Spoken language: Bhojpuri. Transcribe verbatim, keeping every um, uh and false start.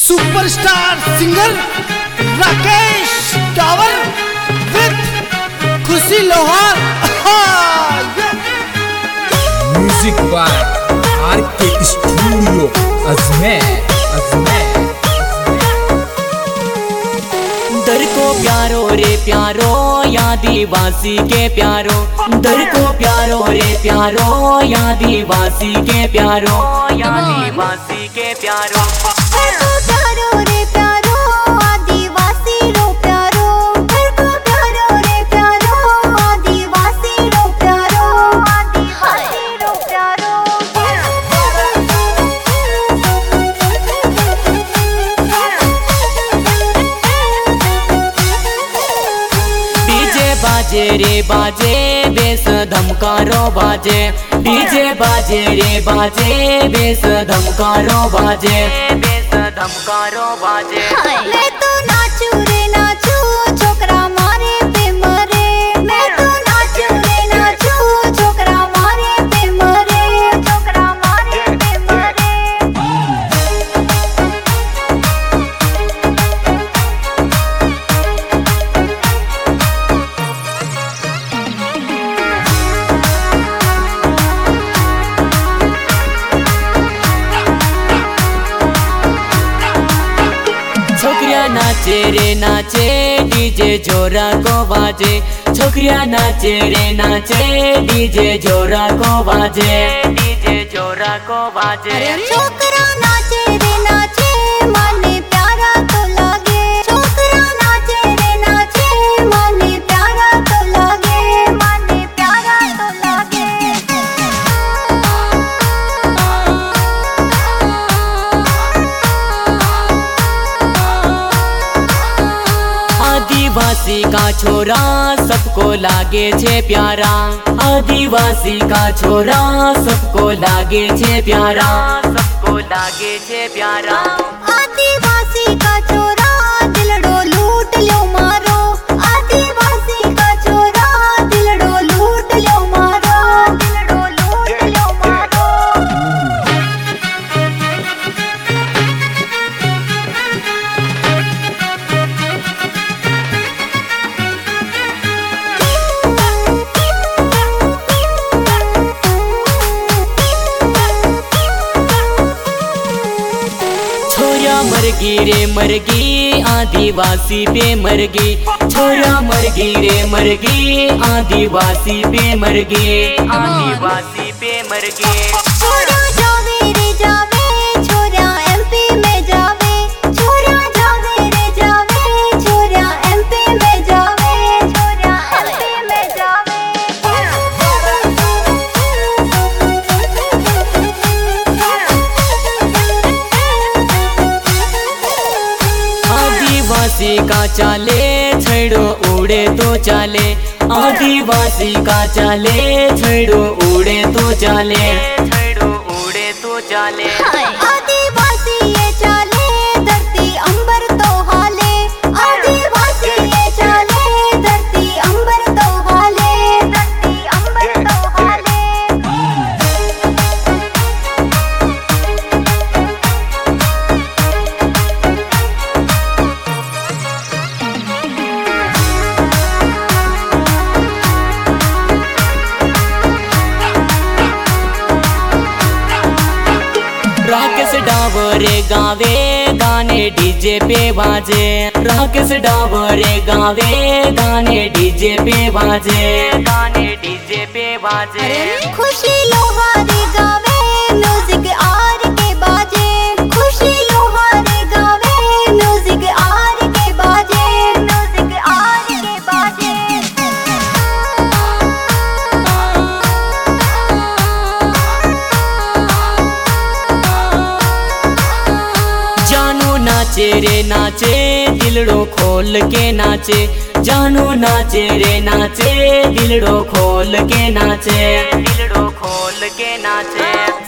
सुपरस्टार सिंगर राकेश टावर विद खुशी लोहार। म्यूजिक बाय आर के स्टूडियो अजमेर अजमेर। दर को प्यारो रे प्यारो आदिवासी के प्यारो, दर को प्यारो रे प्यारो आदिवासी के प्यारो, आदिवासी के प्यारो। बाजे रे बाजे बेस धमकारो बाजे, डीजे बाजे रे बाजे बेस धमकारो बाजे, बेस धमकारो बाजे। मैं तो नाचू रे नाचू छोकरा मारे पे मरे, मैं तो नाचू रे नाचू छोकरा मारे पे मरे, छोकरा मारे पे मरे। छोकरिया नाचे रे नाचे डीजे जोरा को बाजे, छोकरिया नाचे रे नाचे डीजे जोरा को बाजे, डीजे जोरा को बाजे। छोकरा नाचे रे नाचे माने प्यारा तो लागे, छोकरा नाचे रे नाचे माने प्यारा तो लागे, माने प्यारा तो लागे। आदिवासी का छोरा सबको लागे छे प्यारा, आदिवासी का छोरा सबको लागे छे प्यारा, सबको लागे छे प्यारा। आदिवासी का छोरा दिलड़ो लूट लो मारो, आदिवासी का छोरा दिलड़ो लूट लो मारो, दिलड़ो लूट लो मारो। छोरा मरगी रे मरगी आदिवासी पे मरगी, छोरा मरगी रे मरगी आदिवासी पे मरगी, आदिवासी पे मरगी। छोरा जावे रे जावे छोरा एमपी में जावे, छोरा जावे रे जावे छोरा एमपी में जावे, छोरा एमपी में जावे। आदिवासी का चाले छेड़ो उड़े तो चाले, आदिवासी का चाले छेड़ो उड़े तो चाले, छेड़ो उड़े तो चाले। आदिवासी ये चाले धरती अंबर तो हाले, आदिवासी ये चाले धरती अंबर तो हाले, धरती अंबर तो हाले। राकेश डावरे गावे गाने डीजे पे बाजे, राकेश डावरे गावे गाने डीजे पे बाजे, गाने डीजे पे बाजे। खुशी लोहारी गावे म्यूजिक आर के बाजे, खुशी लोहारी गावे म्यूजिक आर के बाजे, म्यूजिक आर के बाजे। जानू नाचे रे नाचे दिलड़ो खोल के नाचे, जानू नाचे रे नाचे दिलड़ो खोल के नाचे, दिलड़ो खोल के नाचे।